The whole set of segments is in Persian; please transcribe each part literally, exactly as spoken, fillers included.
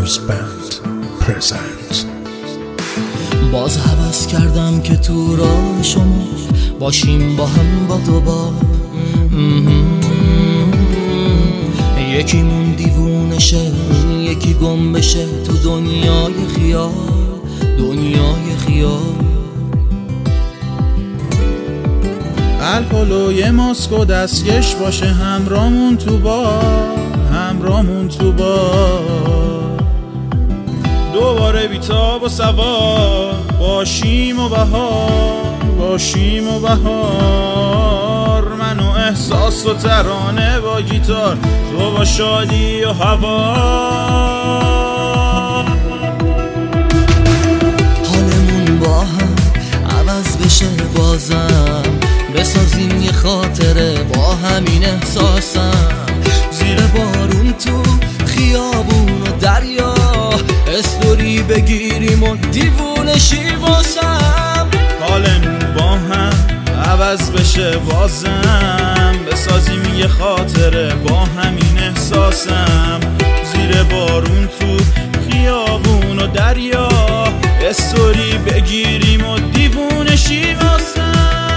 Noise Band present. باز هوس کردم که تو راه شما باشیم با هم با دوبار. یکیمون دیوونه شه، یکی گم بشه تو دنیای خیال، دنیای خیال. الکل و یه ماسک و دستکش باشه همرامون تو بار، همرامون تو بار. دوباره بیتاب و سوار باشیم و بهار، باشیم و بهار. من و احساس و ترانه با گیتار، تو با شادی و هوا. حالمون با هم عوض بشه بازم، بسازیم یه خاطره با همین احساسم. زیر بارون تو خیابون و دریا، استوری بگیریم و دیوونه شی واسم. حالمون با هم عوض بشه بازم، بسازیم یه خاطره با همین احساسم. زیر بارون تو خیابون و دریا، استوری بگیریم و دیوونه شی واسم.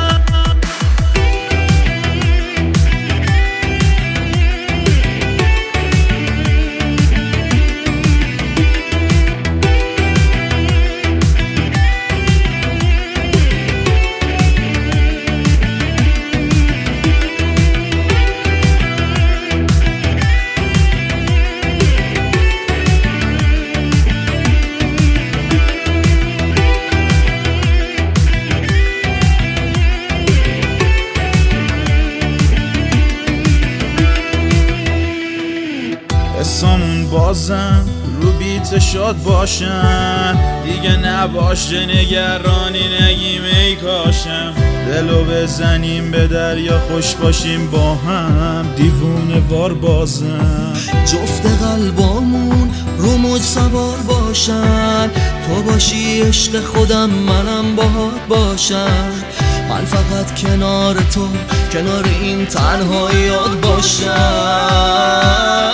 حسامون بازم رو بیت شاد باشن، دیگه نباشه نگرانی نگیم ای کاشم. دلو بزنیم به دریا، خوش باشیم با هم دیوونه وار بازم. جفت قلبامون رو موج سوار باشن، تو باشی عشق خودم منم باهات باشم. من فقط کنار تو، کنار این تنهاییات باشم.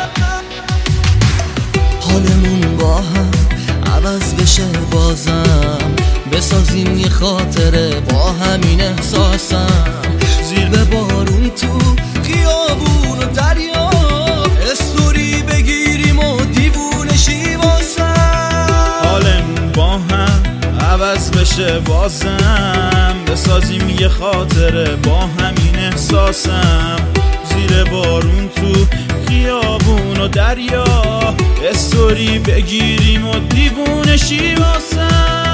حالمون با هم عوض بشه بازم، بسازیم یه خاطره با همین احساسم. زیر بارون تو خیابون و دریا، استوری بگیریم و دیوونه شی واسم. حالمون با هم عوض بشه بازم، بسازیم یه خاطره با همین احساسم. زیر بارون تو خیابون و دریا، استوری بگیریم و دیوونه شی واسم.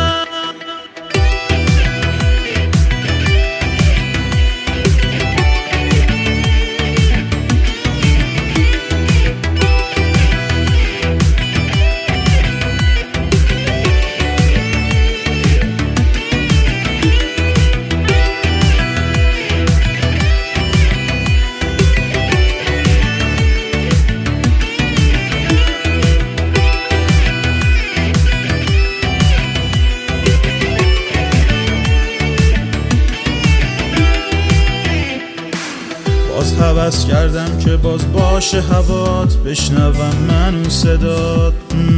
باز هوس کردم که باز باشه هوات، بشنوم من اون صدات.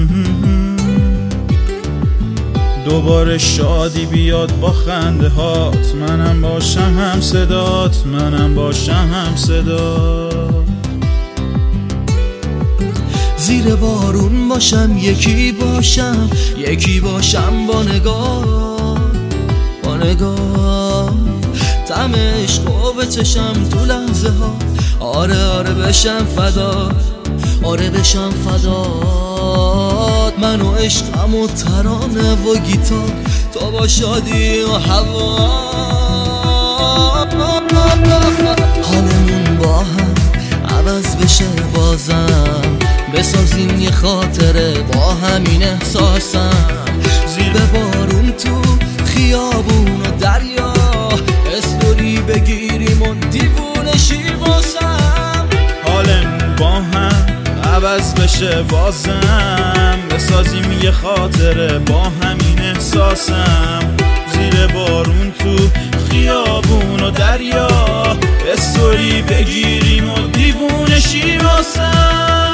دوباره شادی بیاد با خنده هات، منم باشم هم صدات، منم باشم هم صدات. زیر بارون باشم یکی باشم، یکی باشم با نگاه، با نگاه. طعم عشقو بچشم تو لحظه ها، آره آره بشم فدا، آره بشم فدات. من و عشقم و ترانه و گیتار، تو با شادی و هوا. حالمون با هم عوض بشه بازم، بسازیم یه خاطره با همین احساسم. زیر بارون تو خیابون و دریا، استوری بگیریم و دیوونه شی واسم. حالمون با هم عوض بشه بازم، بسازیم یه خاطره با همین احساسم. زیر بارون تو خیابون و دریا، استوری بگیریم و دیوونه شی واسم.